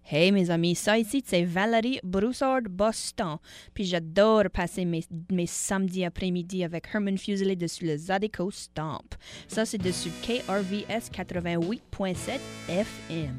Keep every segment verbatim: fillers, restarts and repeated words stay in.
Hey mes amis, ça ici c'est Valérie Broussard-Boston. Puis j'adore passer mes, mes samedis après-midi avec Herman Fuseli dessus le Zydeco Stomp. Ça c'est dessus K R V S quatre-vingt-huit point sept F M.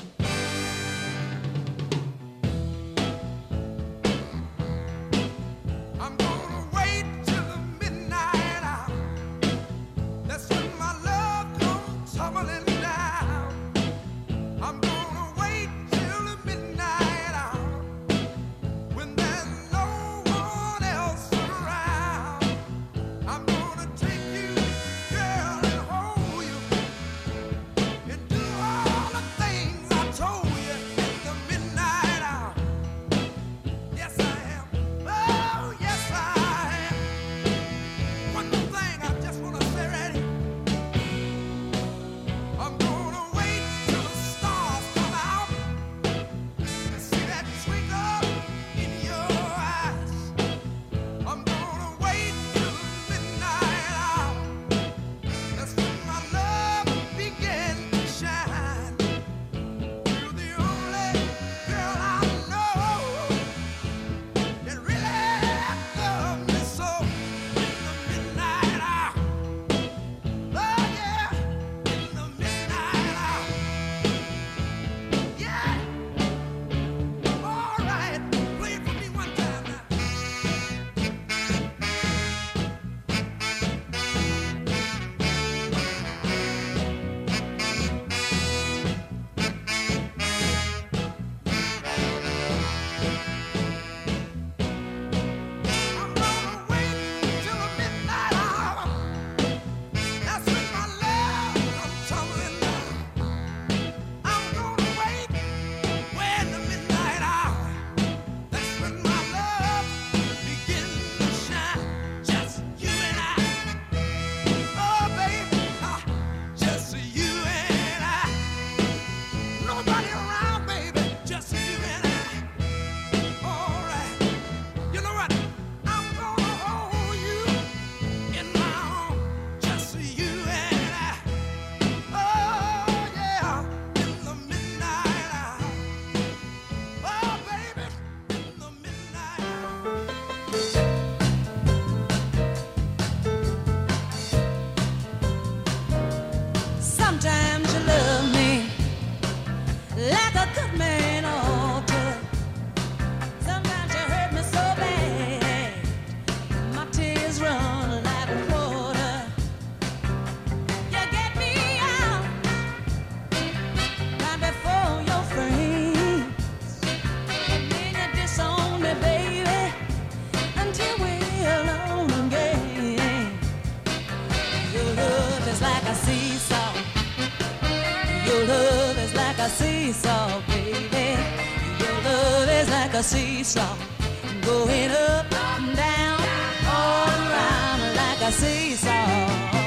Seesaw, going up and down, all around like a seesaw.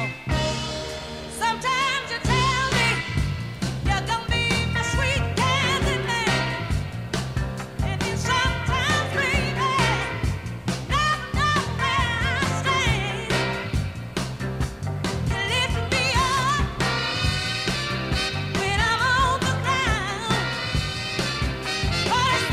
Sometimes you tell me you're gonna be my sweet candy man, and then sometimes, baby, never know where I stand. You lift me up when I'm on the ground, but it's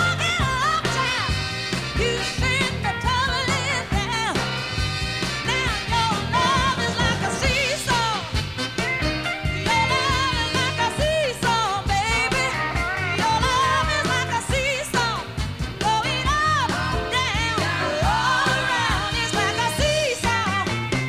you send the tumbling down. Now your love is like a seesaw. Your love is like a seesaw, baby. Your love is like a seesaw, going up, down, all around. It's like a seesaw.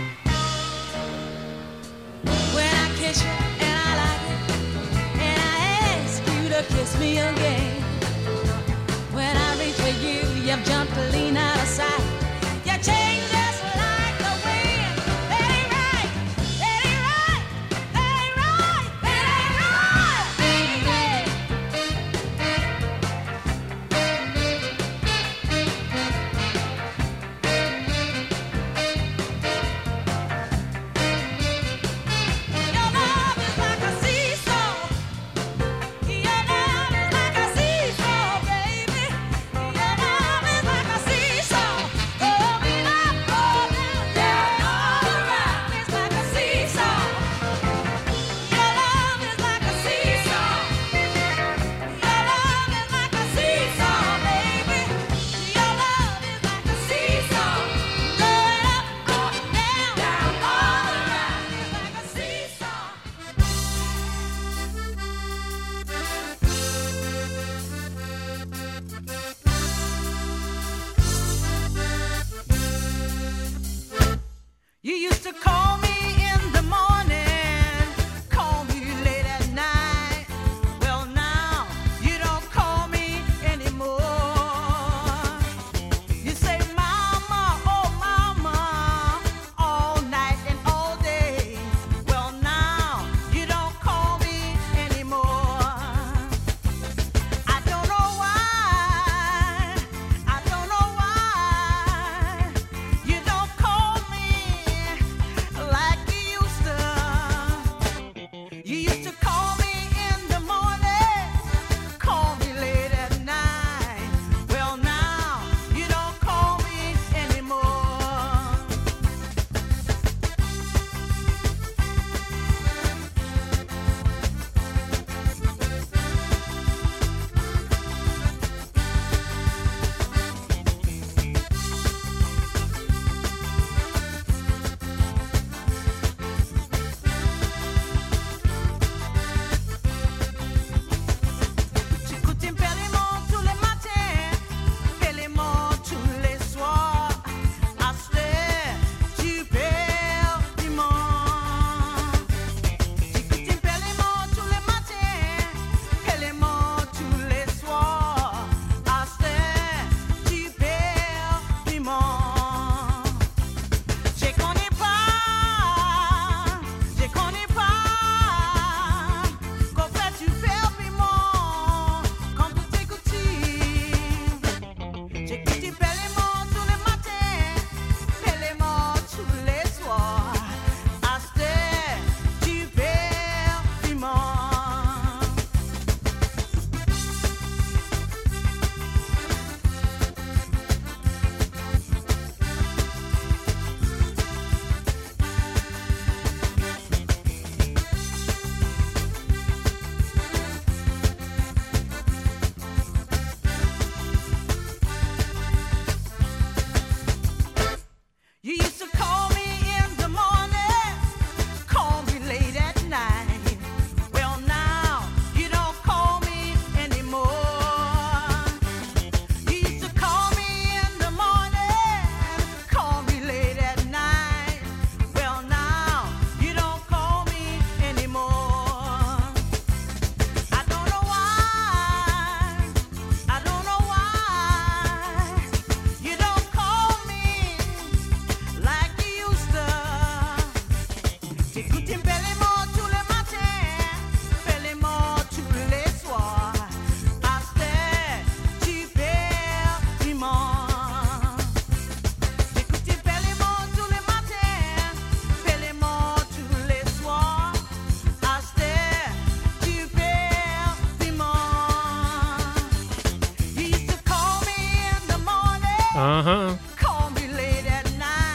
When I kiss you and I like it, and I ask you to kiss me again. When I reach for you, you've jumped to lean out of sight. You change just like the wind. That ain't right. That ain't right. That ain't right. That ain't right, baby. Your love is like a seesaw. Your love is like a seesaw, baby. Your love is like a seesaw, going up.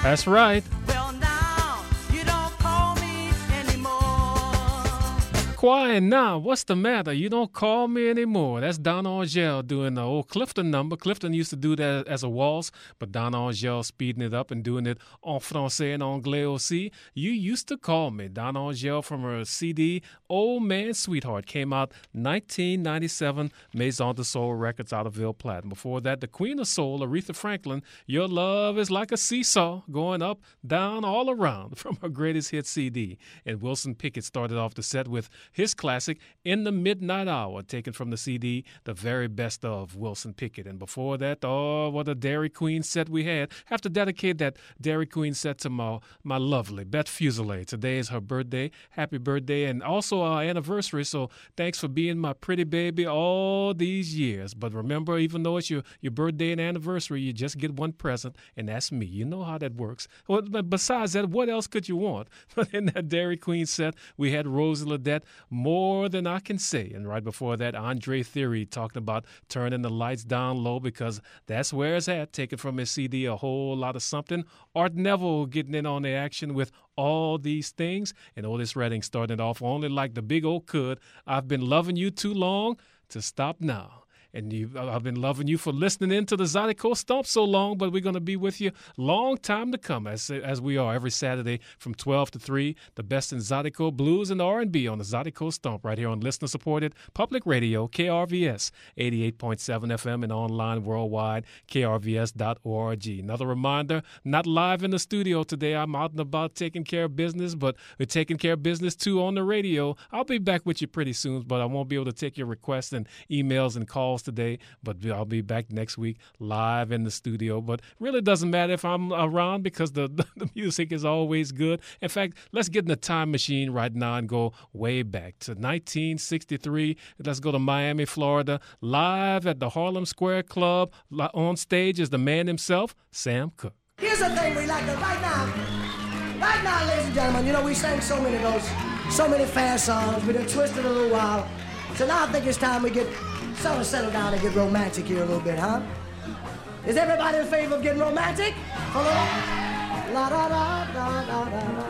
That's right. Well, now you don't call me anymore. Quiet now. What's the matter? You don't call me anymore. That's Don Angel doing the old Clifton number. Clifton used to do that as a waltz, but Don Angel speeding it up and doing it en français and anglais aussi. You used to call me. Don Angel from her C D, Old Man Sweetheart, came out nineteen ninety-seven, Maison de Soul Records out of Ville Platte. Before that, the Queen of Soul, Aretha Franklin, Your Love is Like a Seesaw, going up, down, all around, from her greatest hit C D. And Wilson Pickett started off the set with his classic, In the Midnight Hour, taken from the C D, The Very Best of Wilson Pickett. And before that, oh, what a Dairy Queen set we had. Have to dedicate that Dairy Queen set to my, my lovely Beth Fuselier. Today is her birthday. Happy birthday, and also our anniversary, so thanks for being my pretty baby all these years. But remember, even though it's your, your birthday and anniversary, you just get one present, and that's me. You know how that works. Well, but besides that, what else could you want? But in that Dairy Queen set, we had Rosie Ledette, More Than I Can Say. And right before that, Andre Theory talking about turning the lights down low because that's where it's at, taken from his C D, A Whole Lot of Something. Art Neville getting in on the action with All These Things. And Otis Redding started off only like the big old could. I've been loving you too long to stop now. And you, I've been loving you for listening in to the Zydeco Stomp so long, but we're going to be with you long time to come, as as we are every Saturday from twelve to three, the best in Zydeco blues and R and B on the Zydeco Stomp right here on listener-supported public radio, K R V S, eighty-eight point seven F M, and online worldwide, K R V S dot org. Another reminder, not live in the studio today. I'm out and about taking care of business, but we're taking care of business too on the radio. I'll be back with you pretty soon, but I won't be able to take your requests and emails and calls today, but I'll be back next week live in the studio. But really doesn't matter if I'm around because the, the music is always good. In fact, let's get in the time machine right now and go way back to nineteen sixty-three. Let's go to Miami, Florida. Live at the Harlem Square Club. On stage is the man himself, Sam Cooke. Here's the thing we like to, right now, right now, ladies and gentlemen, you know, we sang so many of those, so many fast songs. We done twisted a little while. So now I think it's time we get sort of settle down and get romantic here a little bit, huh? Is everybody in favor of getting romantic? Hold on. La da da da da da da.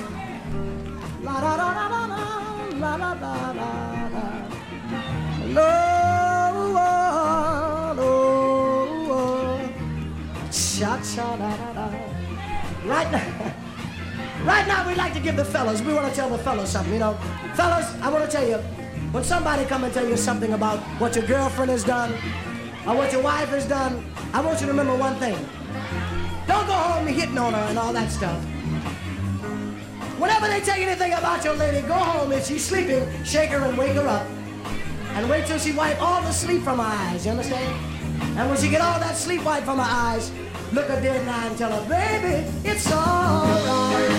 La da da da da da. La da da da da. No, no, cha cha da da da. Right now, right now we'd like to give the fellas. We want to tell the fellas something, you know. Fellas, I want to tell you. When somebody come and tell you something about what your girlfriend has done or what your wife has done, I want you to remember one thing. Don't go home hitting on her and all that stuff. Whenever they tell you anything about your lady, go home. If she's sleeping, shake her and wake her up. And wait till she wipe all the sleep from her eyes, you understand? And when she get all that sleep wiped from her eyes, look her dead in the eye and tell her, baby, it's all right.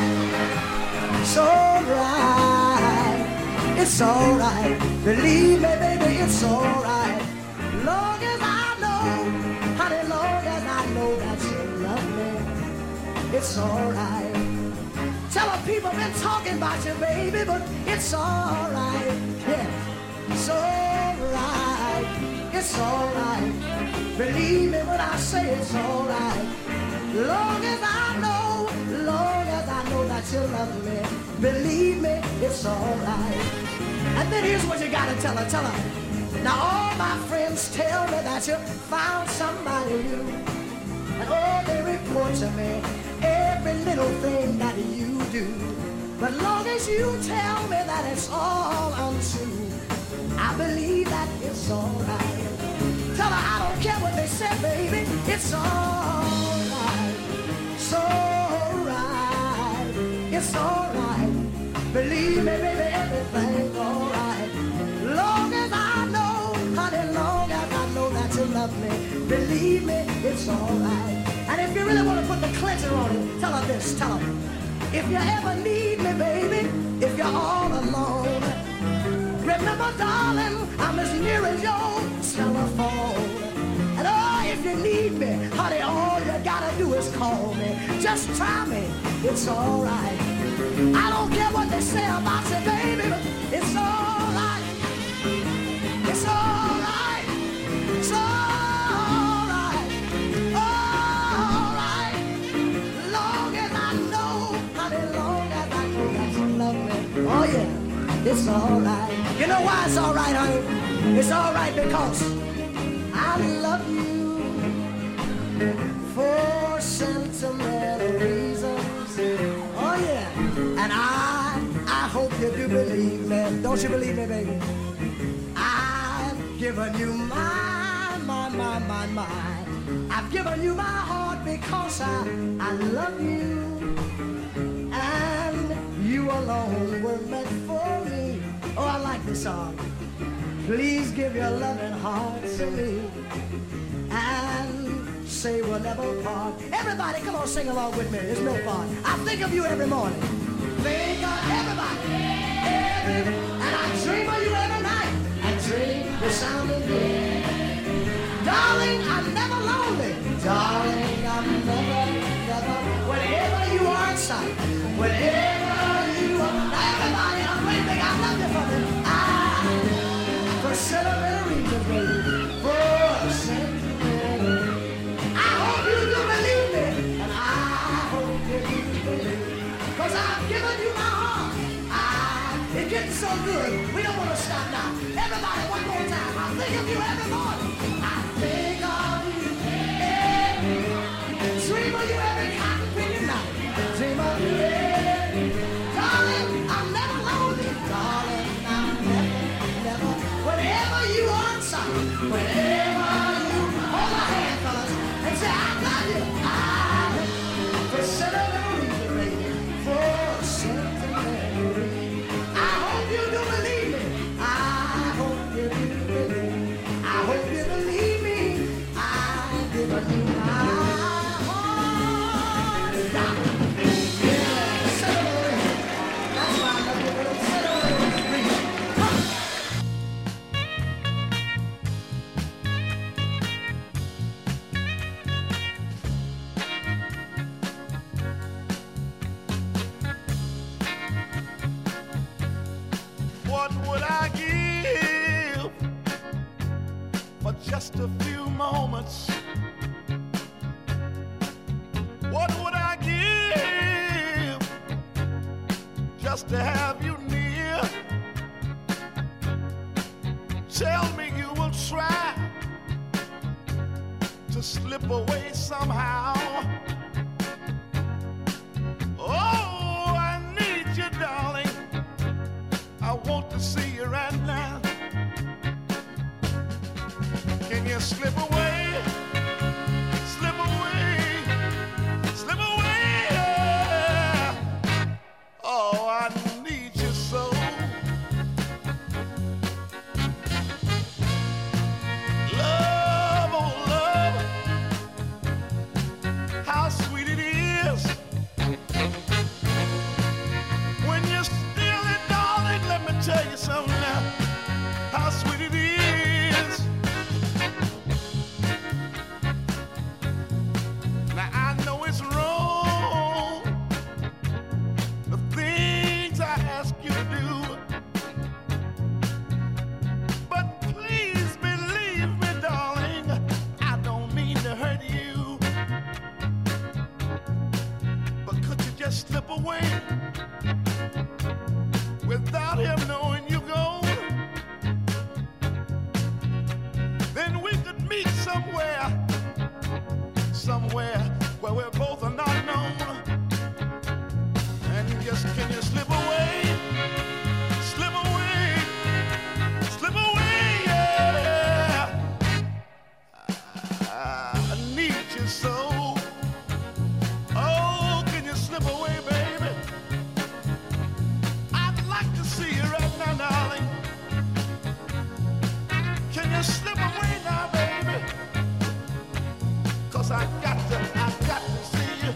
It's all right. It's all right. Believe me, baby, it's all right. Long as I know, honey, long as I know that you love me, it's all right. Tell her people been talking about you, baby, but it's all right. Yeah, it's all right. It's all right. Believe me when I say it's all right. Long as I know, long as I know that you love me, believe me, it's all right. And then here's what you gotta tell her, tell her. Now all my friends tell me that you found somebody new. And all they report to me, every little thing that you do. But long as you tell me that it's all untrue, I believe that it's all right. Tell her I don't care what they say, baby, it's all right. It's all right. It's all right. Believe me, baby, everything's all right. Long as I know, honey, long as I know that you love me, believe me, it's all right. And if you really want to put the clincher on it, tell her this, tell her. If you ever need me, baby, if you're all alone, remember, darling, I'm as near as your telephone. And oh, if you need me, honey, all you gotta do is call me. Just try me, it's all right. I don't care what they say about you, baby, but it's all right. It's all right. It's all right. All right. Long it's all right. You know why it's all right, honey? It's all right because I love you for sentimental reasons. Oh yeah, and I, I hope you do believe me. Don't you believe me, baby? I've given you my, my, my, my, my. I've given you my heart because I, I love you. And you alone were meant for me. Oh, I like this song. Please give your loving heart to me and say we'll never part. Everybody, come on, sing along with me. There's no part. I think of you every morning. Think of everybody, every, and I dream of you every night. I dream the sound of you. Darling, I'm never lonely. Darling, I'm never, never. Whenever you are in sight, whenever you are. Now everybody, I'm waiting. I love you for me. I, for sentimental reasons, baby. For sentimental. I hope you do believe me, and I hope you do believe me. Cause I've given you my heart. I, it gets so good. We don't want to stop now. Everybody, one more time. I think of you every morning. I think of you every dream of you every cotton picking night. Dream of you every darling, I'm never lonely. Darling, I'm never, never. Whenever you are in sight, whenever you hold my hand, fellas, and say I love you. I for sentimental reasons, baby. For sentimental reasons. I hope you do believe me. I hope you do believe me. I hope you believe me. I've given you my heart. Yeah, sentimental reasons. That's why I love you, little sentimental reasons. Come. What would I give for just a few moments? What would I give just to have you near? Tell me you will try to slip away somehow. Oh, I need you, darling. I want to see you right now. Can you slip away? Slip away. Slip away. Yeah. Oh, I need you so. Love, oh love. How sweet it is. When you're still it, darling, let me tell you something now. How sweet it is. Now I know it's wrong, the things I ask you to do, but please believe me, darling, I don't mean to hurt you. But could you just slip away without him knowing you gone? Then we could meet somewhere, somewhere where we're both are not known. And you just, can you slip away? Slip away, slip away, yeah. I, I need you so. Oh, can you slip away, baby? I'd like to see you right now, darling. Can you slip away now, baby? Cause I got to, I got to see you.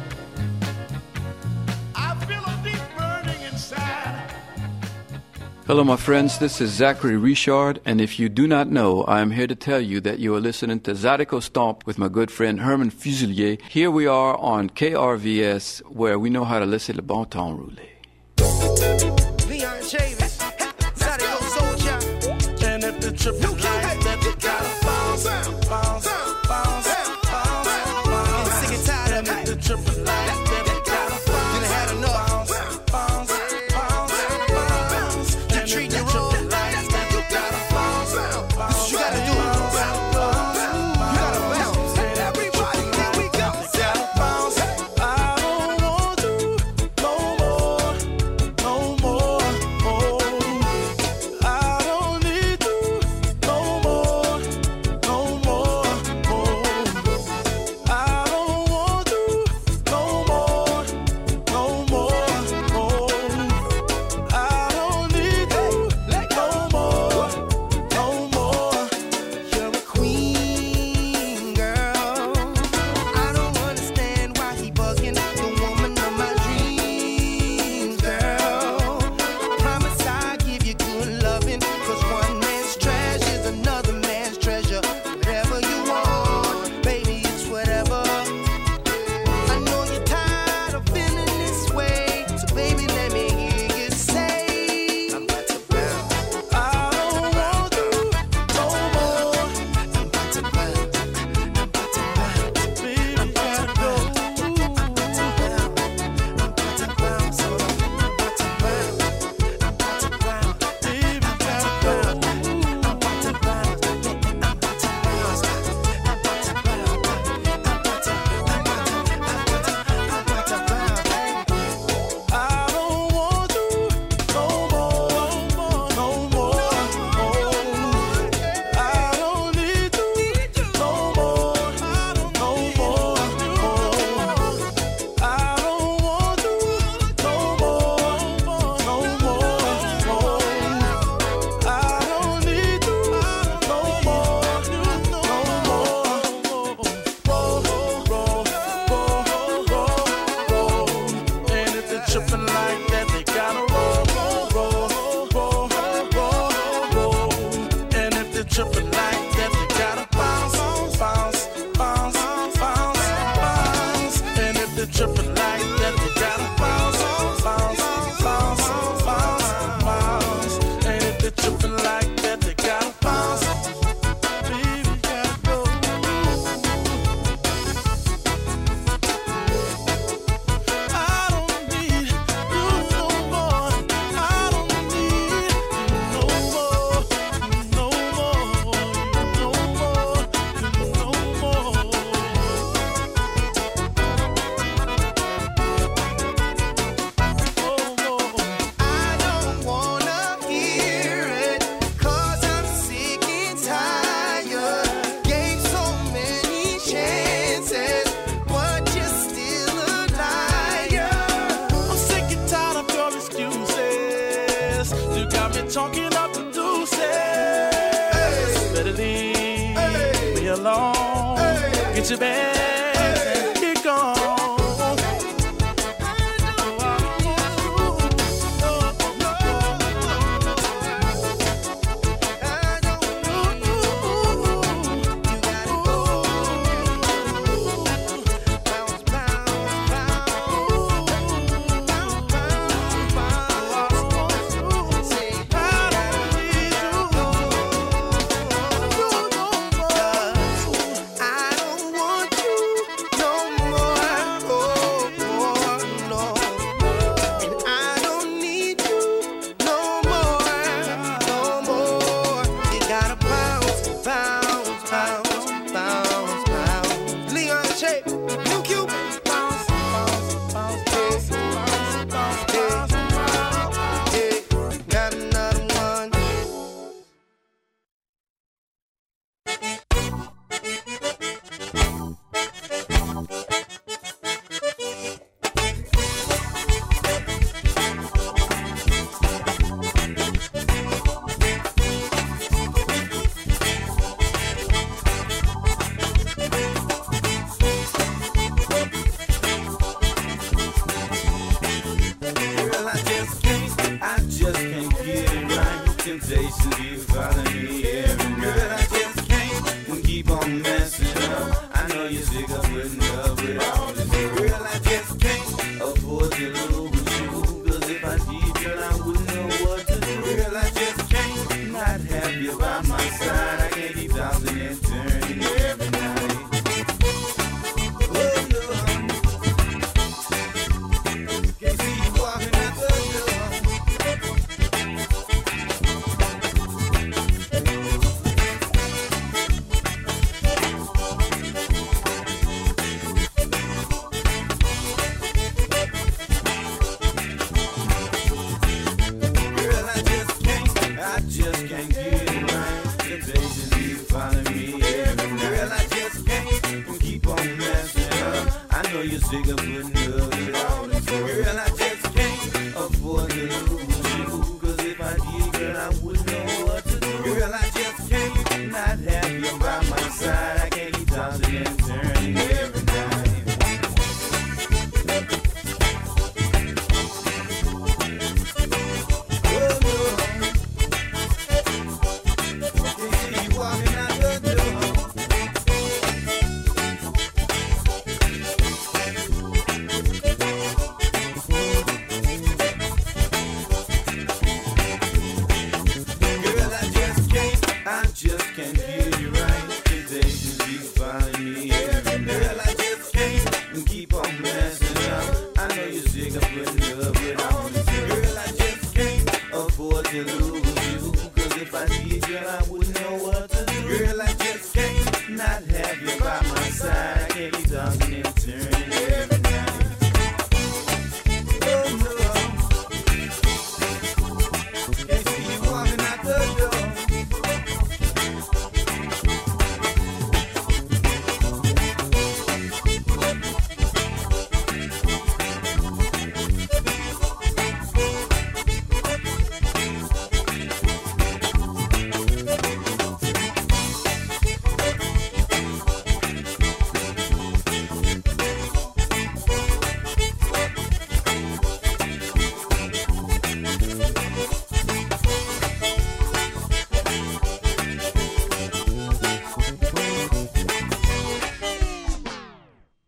I feel a deep burning inside. Hello, my friends. This is Zachary Richard, and if you do not know, I am here to tell you that you are listening to Zydeco Stomp with my good friend Herman Fuselier. Here we are on K R V S, where we know how to listen to bon temps roulé. Leon Chavis, Zydeco Soldier, and if the trip is like that, you gotta bounce, bounce, bounce, bounce, bounce. Sick and tired of it. The trip is like that, you gotta bounce. You done had enough. Bounce, bounce, bounce, bounce. You treat tripping like that, you gotta bounce, bounce, bounce, bounce, bounce. And if they're tripping like that, you gotta bounce, bounce, bounce, bounce, bounce. And if they're tripping like that, they gotta bounce. Baby, gotta go. I don't need you no more. I don't need you no more, no more, no more, no more. I don't wanna hear it, 'cause I'm sick and tired. Gave so many chances, but you're still a liar. I'm sick and tired of your excuses. You got me talking up the deuces. Better leave me alone. Get your bags and get gone. Girl, I just can't, I just can't get it right. Temptation keeps following me every night. Girl, I just can't keep on messing up. I know you're sick of putting up with all this. Girl, I just can't afford to lose you. 'Cause if I did, girl, I wouldn't know what to do. Girl, I just can't not have you by my side. I can't keep tossing and turning every night. Oh, no. Can't see you walking out the door. Girl, I just can't, I just can't get it right. Temptations keep following me every night. Girl, I just can't keep on messing up. I know you're sick of putting up with all this. Girl, I just can't afford to lose you. 'Cause if I did, girl, I wouldn't know what to do. Girl, I just can't not have you by my side. I can't keep tossing and turning every night. Oh, no. Can't see you walking out the door. Girl, I just can't, I just can't get you right. Temptations keep following me every night. Girl, I just can't keep on messing up. I know you're sick of putting up with all this. Girl, I just can't afford to lose you. 'Cause if I did, girl, I wouldn't know what to do. Girl, I just can't not have you by my side. I can't keep tossing and turning every night. Oh, no. Can't see you walking out the door.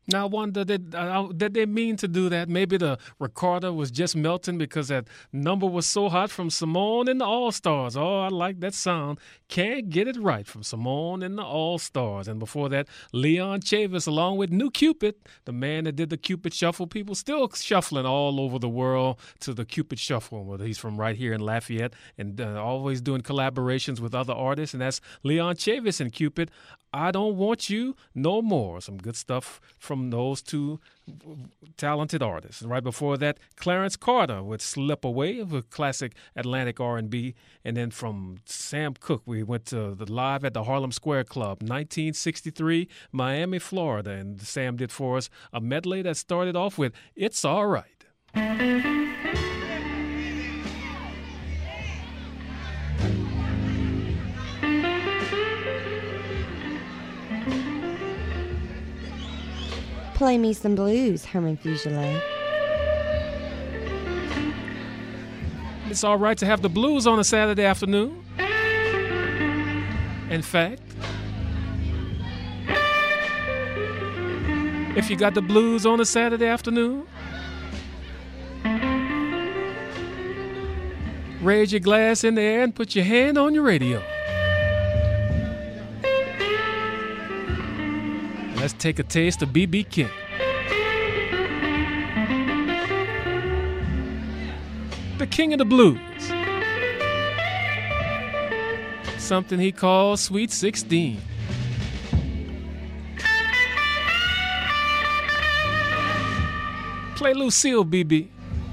Now, I wonder, did, uh, did they mean to do that? Maybe the recorder was just melting because that number was so hot from Simone and the All-Stars. Oh, I like that sound. Can't get it right from Simone and the All-Stars. And before that, Leon Chavis along with New Cupid, the man that did the Cupid Shuffle. People still shuffling all over the world to the Cupid Shuffle. Well, he's from right here in Lafayette and uh, always doing collaborations with other artists. And that's Leon Chavis and Cupid. I Don't Want You No More. Some good stuff from those two talented artists. And right before that, Clarence Carter with Slip Away, of a classic Atlantic R and B. And then from Sam Cooke, we went to the live at the Harlem Square Club, nineteen sixty-three, Miami, Florida. And Sam did for us a medley that started off with It's All Right. Play me some blues, Herman Fugile. It's all right to have the blues on a Saturday afternoon. In fact, if you got the blues on a Saturday afternoon, raise your glass in the air and put your hand on your radio. Let's take a taste of B B King. The king of the blues. Something he calls Sweet sixteen. Play Lucille, B B.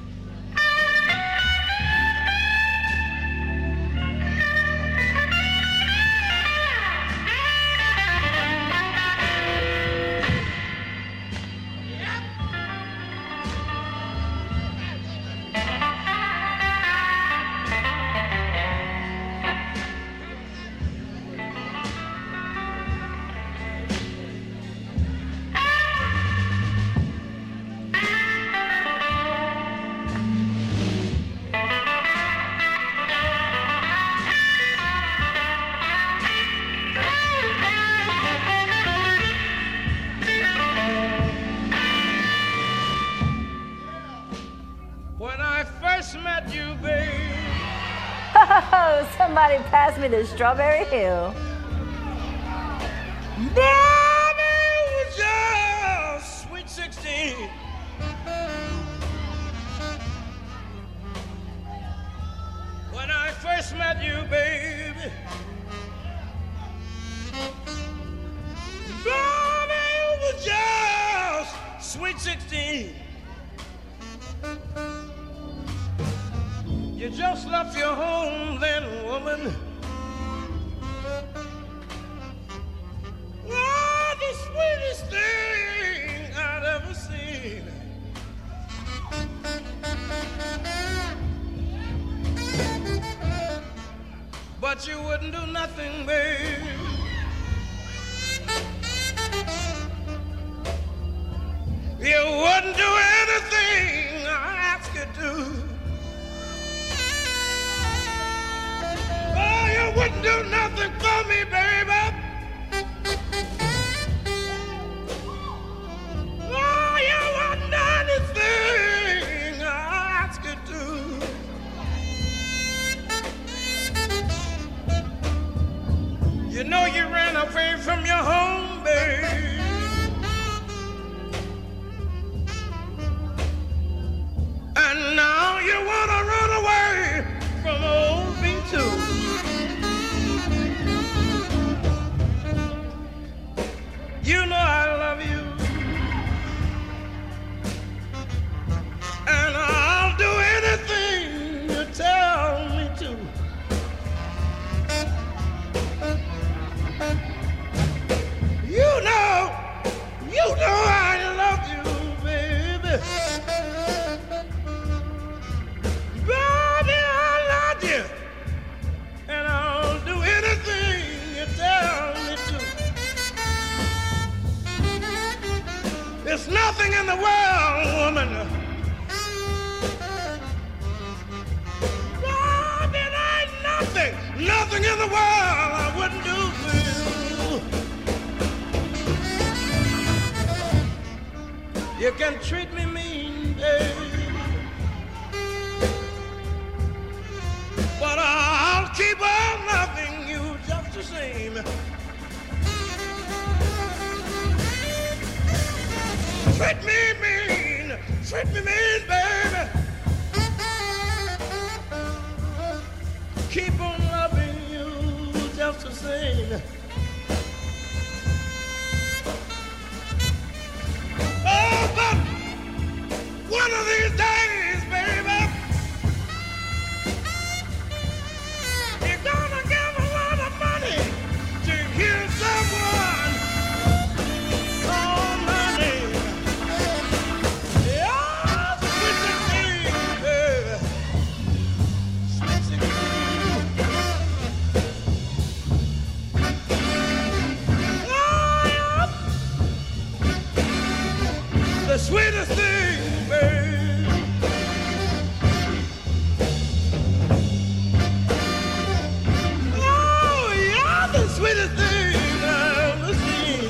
Somebody pass me the Strawberry Hill. Baby, was just sweet sixteen. When I first met you, baby. Baby, was just sweet sixteen. You just left your home then, woman. Oh, the sweetest thing I'd ever seen. But you wouldn't do nothing, babe. You wouldn't do anything I asked you to. Wouldn't do nothing for me, baby. Oh, you wouldn't do anything I asked you to. You know you ran away from your home, babe. And now you want to run away from old me too. You know I love you, and I'll do anything you tell me to. You know You can treat me mean, baby, but I'll keep on loving you just the same. Treat me mean, treat me mean, baby. Keep on loving you just the same. Oh, but one of these days, baby, you're gonna give a lot of money to hear someone call my name. Yeah, sweet sixteen, baby, sweet sixteen. Oh, yeah. The sweetest thing, baby. Oh, yeah, the sweetest thing I've ever seen.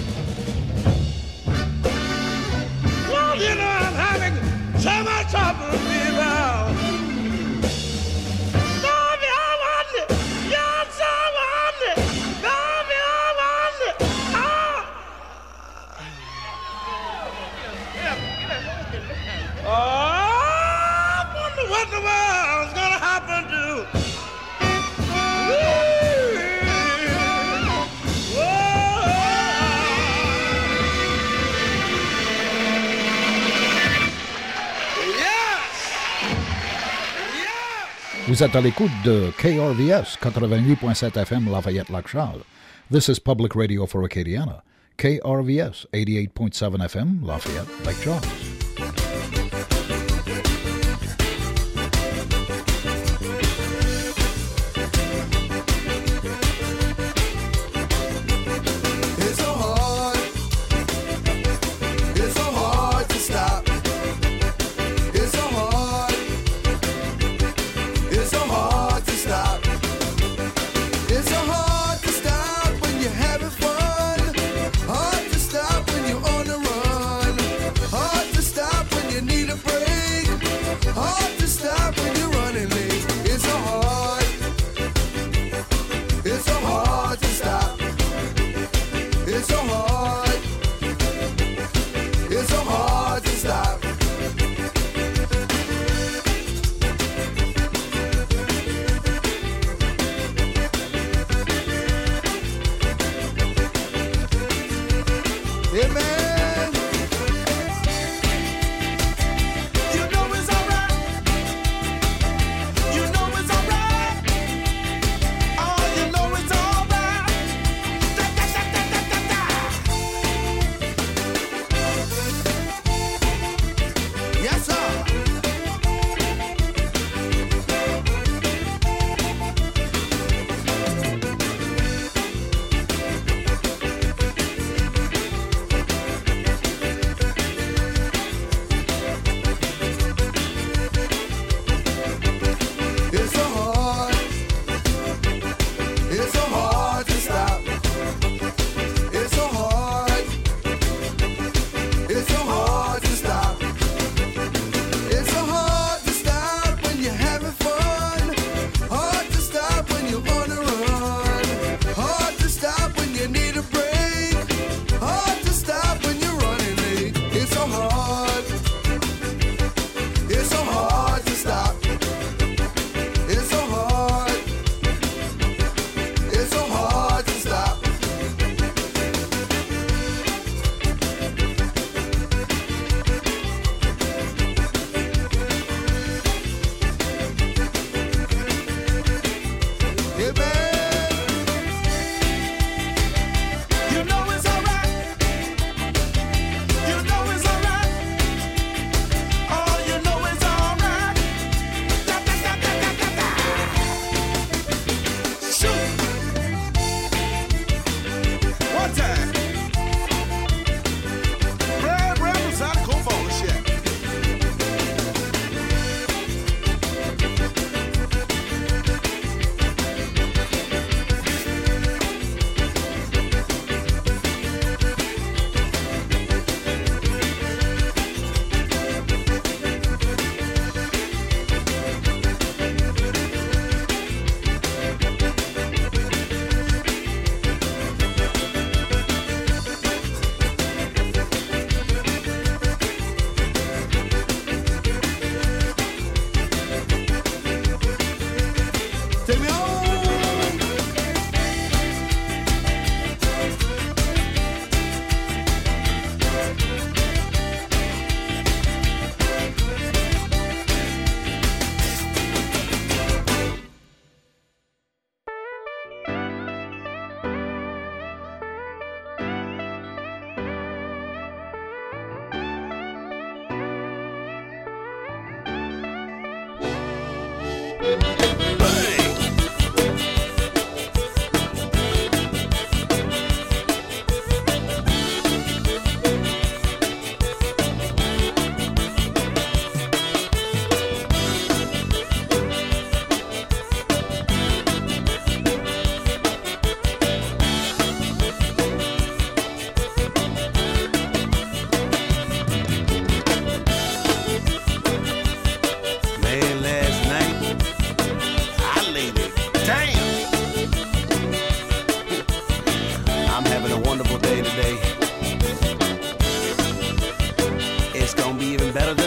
Well, you know, I'm having so much trouble, people. Baby, I want it. You're so want it. Baby, I want it. Ah. Oh, I wonder what the world's gonna happen to. Vous êtes à l'écoute de K R V S eighty-eight point seven F M Lafayette-Lac Charles. This is Public Radio for Acadiana. K R V S eighty-eight point seven F M Lafayette-Lac Charles. It's so hard, it's so hard to stop. It's so hard, it's so hard to stop. It's so hard to stop when you're having fun. Hard to stop when you're on the run. Hard to stop when you need a break. Hard to stop when you're running late. It's so hard, it's so hard to stop. It's so hard, it's so hard to stop. Yeah, man. You know it's alright. You know it's alright. Oh, you know it's alright. Da, da, da, da, da, da, da. Yes, sir.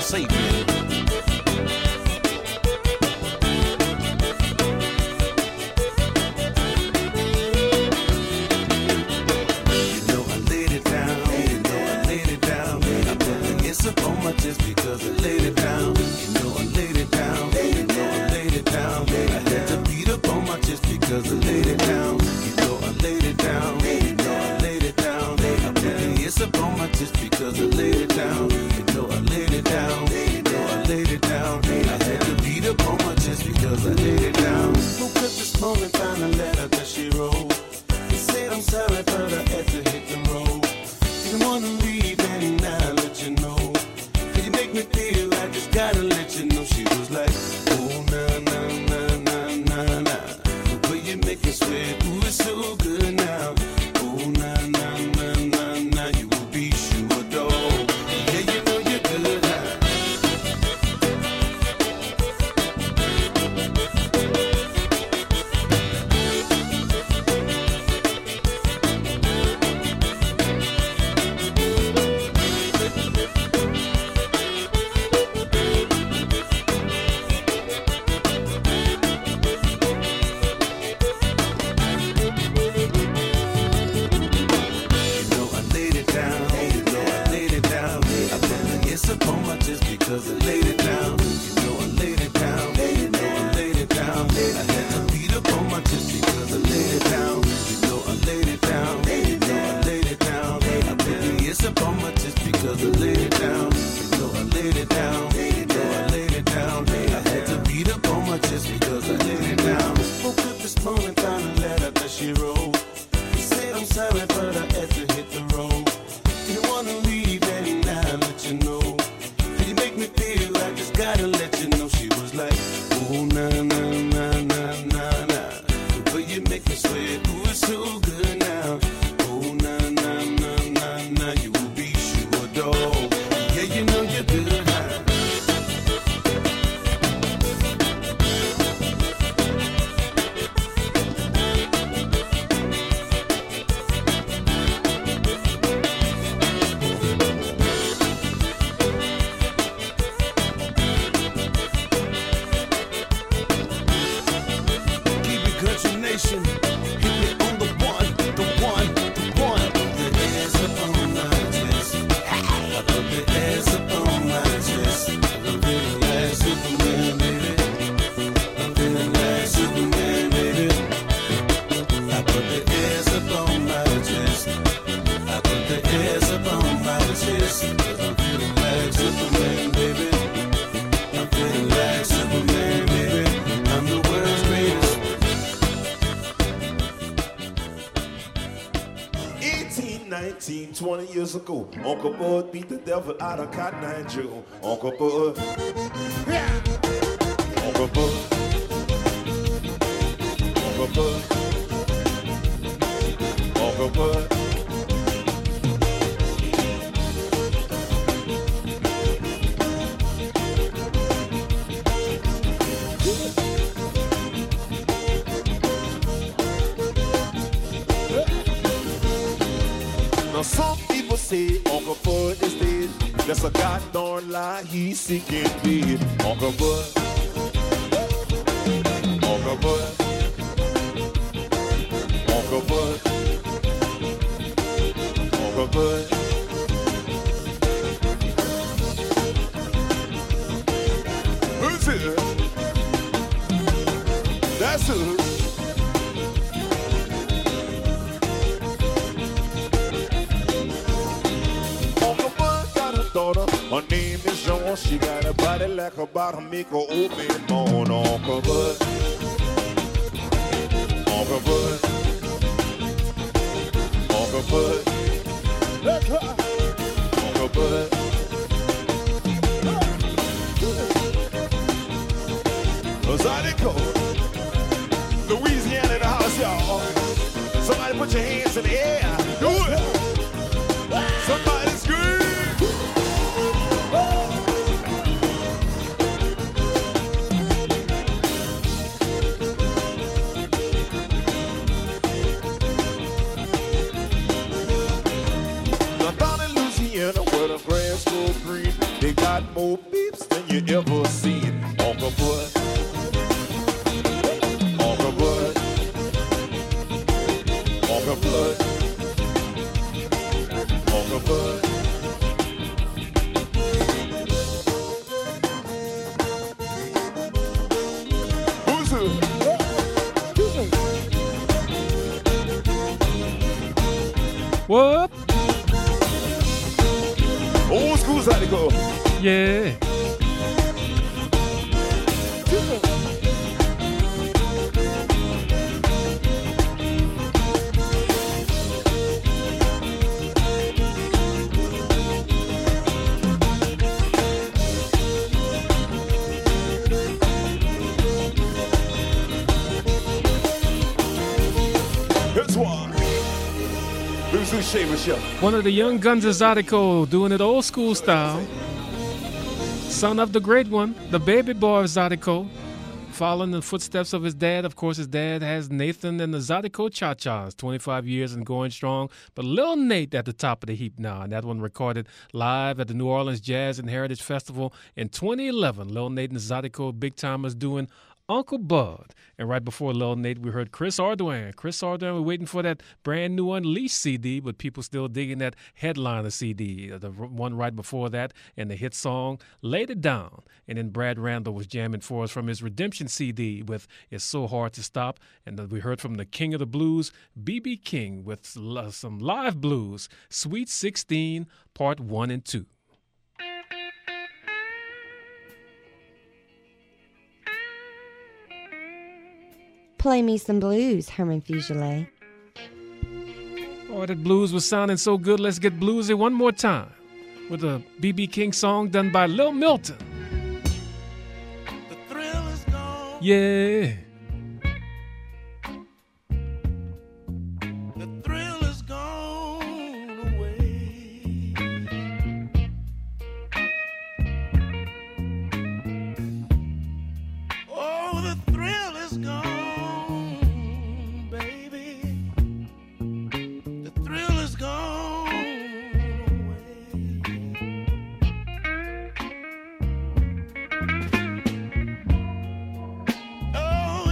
save me. Just because I laid it down, you know I laid it down, you know I laid it down. I had to beat up on my chest because I laid it down, you know I laid it down, you know I laid it down. I put the yes up on my chest because I laid it down, you know I laid it down, you know I laid it down. I had to beat up on my chest because I laid it down. Woke up this morning, found a letter that she wrote. It said I'm sorry, but I had to hit the road. Didn't wanna leave and now let you know. Make me feel I just gotta let you know. She was like, oh, na, na, na, na, na, na. The way you make me sweat, ooh, it's so good now. Oh, na, na, na, na, na. You will be sure, dog. Yeah, you know you're good now. Cause I laid it down, you know I laid it down, you know I laid it down. I had to beat up on my chest because I laid it down, you know I laid it down, you know I laid it down. I put the yes up on my chest because I laid it down, you know I laid it down, you know I laid it down. I had to beat up on my chest because I laid it down. Woke up this morning, found a letter that she wrote. She said I'm sorry, but I had to hit the road. Didn't wanna leave and now let you know. Me feel I just gotta let you know. She was like, oh, na, na, na, na, na, na. The way you make me sweat, ooh, it's so good now. Oh, na, na, na, na, na. You will be sure, dog. Yeah, you know you're good now. twenty years ago, Uncle Bud beat the devil out of Cotton Eye Joe. Uncle Bud, yeah. Uncle Bud, Uncle Bud, Uncle Bud. Now some people say Uncle Bud is dead. That's a goddamn lie, he's sick and dead. Uncle Bud, Uncle Bud, Uncle Bud, Uncle Bud. Who's here? That's who. Her name is Joan, she got a body like a bottom, make her open bone. Uncle Bud, Uncle Bud, Uncle Bud, Uncle Bud. Zydeco, Louisiana in the house, y'all. Somebody put your hands in the air. Do it. Somebody scream. Now down in Louisiana where the grass grows green, they got more beef ever seen. Uncle Bud, Uncle Bud, Uncle Bud, Uncle Bud. Who's who? What? Old school Zydeco. Yeah. Here's one. Who's who Shaver Show? One of the young guns of Zydeco doing it old school style. Son of the great one, the baby boy of Zydeco, following the footsteps of his dad. Of course, his dad has Nathan and the Zydeco Cha-Chas, twenty-five years and going strong. But Lil Nate at the top of the heap now, and that one recorded live at the New Orleans Jazz and Heritage Festival in twenty eleven. Lil Nate and the Zydeco Big Timers doing Uncle Bud. And right before Lil Nate, we heard Chris Ardoin. Chris Ardoin, we're waiting for that brand new Unleashed C D, but people still digging that headliner C D, the one right before that, and the hit song, Laid It Down. And then Brad Randall was jamming for us from his Redemption C D with It's So Hard to Stop. And we heard from the King of the Blues, B B King, with some live blues, Sweet sixteen, Part one and two. Play me some blues, Herman Fugele. Oh, that blues was sounding so good. Let's get bluesy one more time with a B B King song done by Lil Milton. The thrill is gone. Yeah. The thrill is gone away. Oh, the thrill is gone. Oh,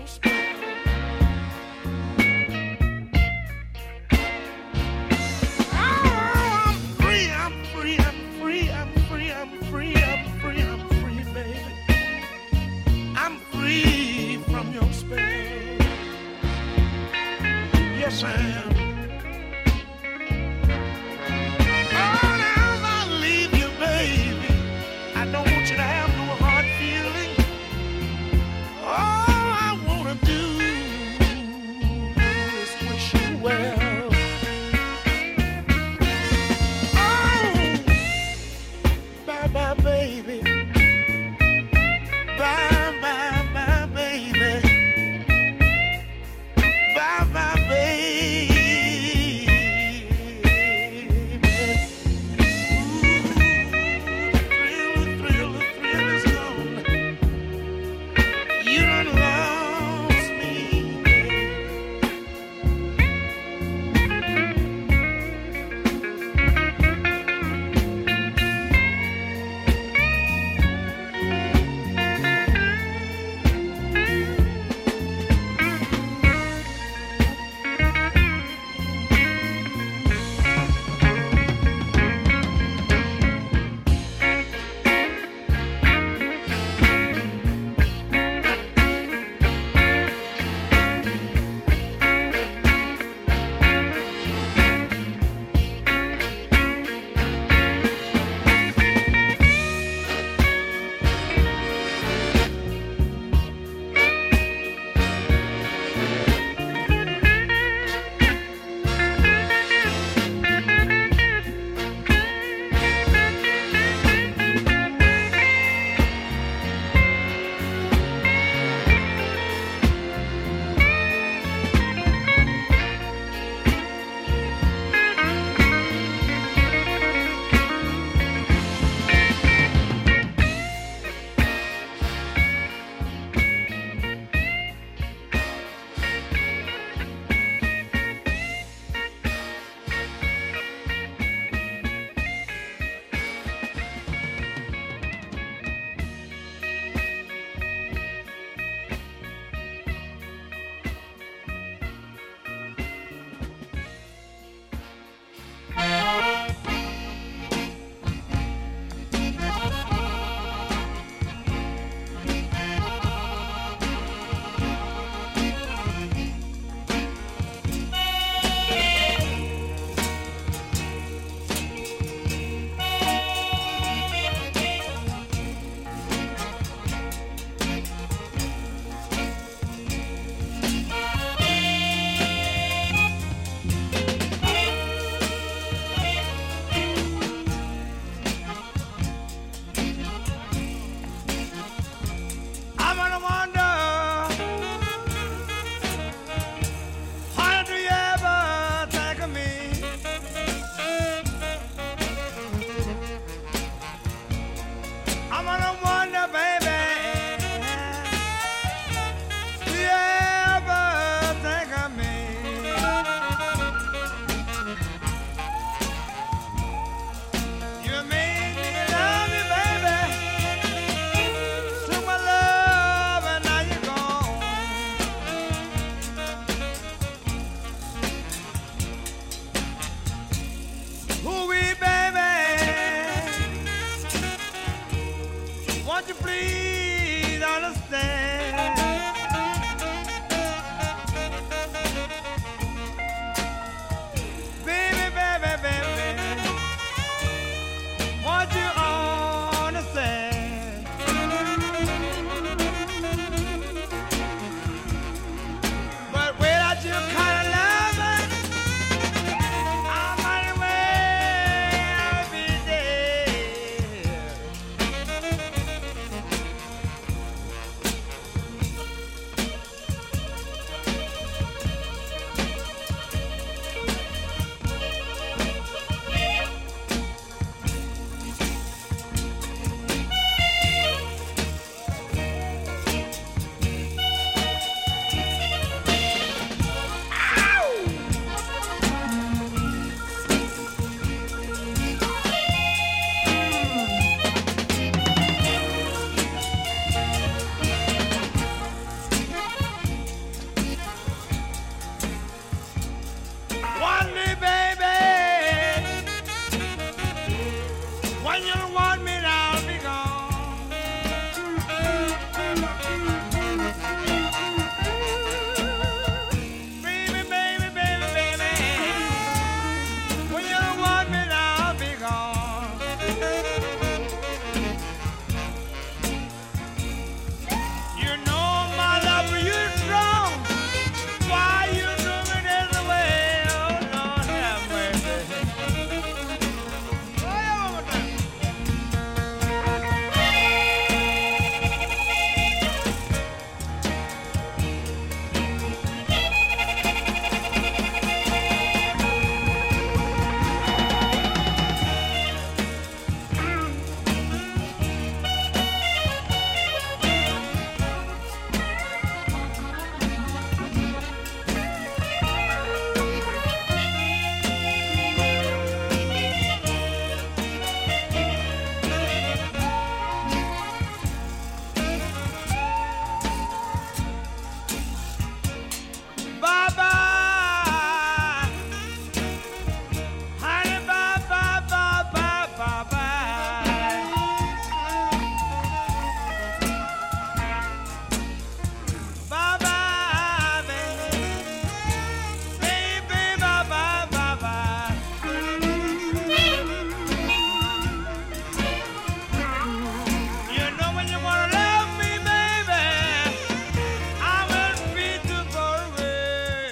spell. Oh, I'm free, I'm free, I'm free, I'm free, I'm free, I'm free, I'm free, baby. I'm free from your spell. Yes, I am. Oh, now as I leave you, baby, I don't want you to have no hard feeling. All I wanna do is wish you well. Oh, bye bye, baby. Bye bye, bye, baby. Bye bye, baby. Ooh, the thrill, the thrill, the thrill is gone. You done lost me, baby. I'm gonna wonder, why do you ever think of me? I'm gonna wonder, baby, do you ever think of me? You made me love you, baby. Took my love and now you're gone. Ooh-wee, baby, won't you please understand? Baby, baby, baby, won't you understand? But without you kind of loving, I'm on the way, I'll be dead. When you want me, I'll be gone. Baby, baby, baby, baby. When you want me, I'll be gone. You know my love for you is strong. Why you do me this way? Oh, Lord have mercy. Oh, yeah, one more time. Bye-bye. Honey, bye-bye, bye-bye, bye-bye. Bye-bye, baby. Baby, bye-bye, bye-bye. You know when you wanna love me, baby, I will be too far away.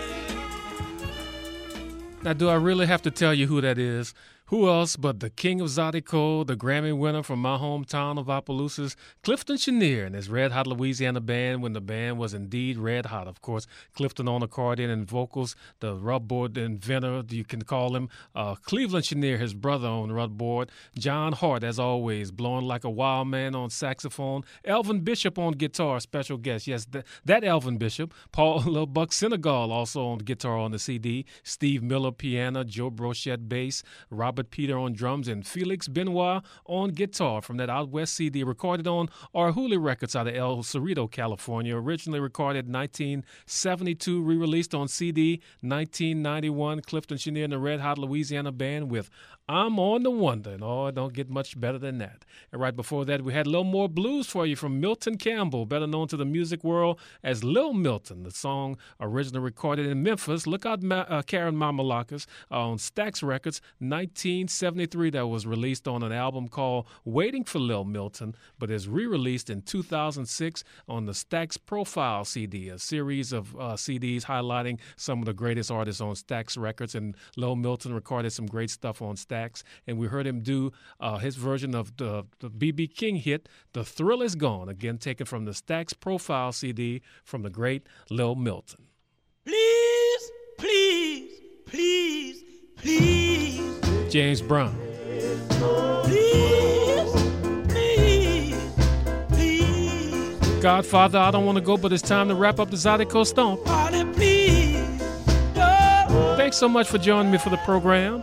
Now, do I really have to tell you who that is? Who else but the king of Zydeco, the Grammy winner from my hometown of Opelousas, Clifton Chenier and his Red Hot Louisiana Band when the band was indeed red hot. Of course, Clifton on accordion and vocals, the rubboard inventor, you can call him. Uh, Cleveland Chenier, his brother on rubboard. John Hart, as always, blowing like a wild man on saxophone. Elvin Bishop on guitar, special guest. Yes, th- that Elvin Bishop. Paul Lil Buck Senegal also on guitar on the C D. Steve Miller piano, Joe Brochette bass, Robert Peter on drums, and Felix Benoit on guitar from that Out West C D recorded on Arhoolie Records out of El Cerrito, California. Originally recorded nineteen seventy-two, re-released on C D nineteen ninety-one. Clifton Chenier and the Red Hot Louisiana Band with I'm on the Wonder. And oh, it don't get much better than that. And right before that, we had a little more blues for you from Milton Campbell, better known to the music world as Lil Milton. The song originally recorded in Memphis. Look out, Ma- uh, Karen Mamalakas uh, on Stax Records, nineteen seventy-three. That was released on an album called Waiting for Lil Milton, but is re-released in two thousand six on the Stax Profile C D, a series of uh, C Ds highlighting some of the greatest artists on Stax Records. And Lil Milton recorded some great stuff on Stax. And we heard him do uh, his version of the B B King hit, The Thrill Is Gone, again taken from the Stax Profile C D from the great Lil Milton. Please, please, please, please. James Brown. Please, please, please. Godfather, I don't want to go, but it's time to wrap up the Zydeco Stomp. Honey, please. No. Thanks so much for joining me for the program.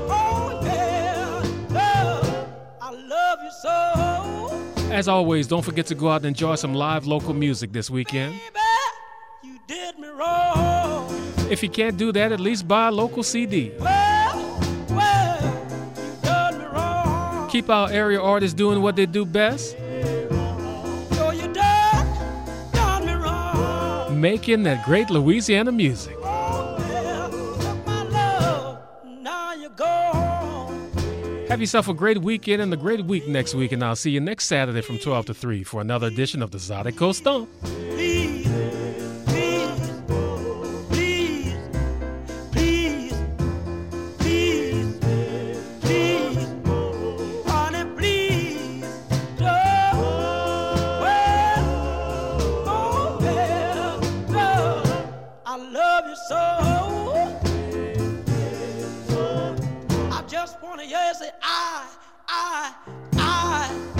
As always, don't forget to go out and enjoy some live local music this weekend. Baby, you did me wrong. If you can't do that, at least buy a local C D. Well, well, you done me wrong. Keep our area artists doing what they do best. So you done, done me wrong. Making that great Louisiana music. Oh, well, took my love, now you're gone. Have yourself a great weekend and a great week next week, and I'll see you next Saturday from twelve to three for another edition of the Zydeco Stomp. Please, please, please, please, please, please, honey, please, don't. Well, oh, well, no, I love you so. I just wanna hear you say, I, I, I.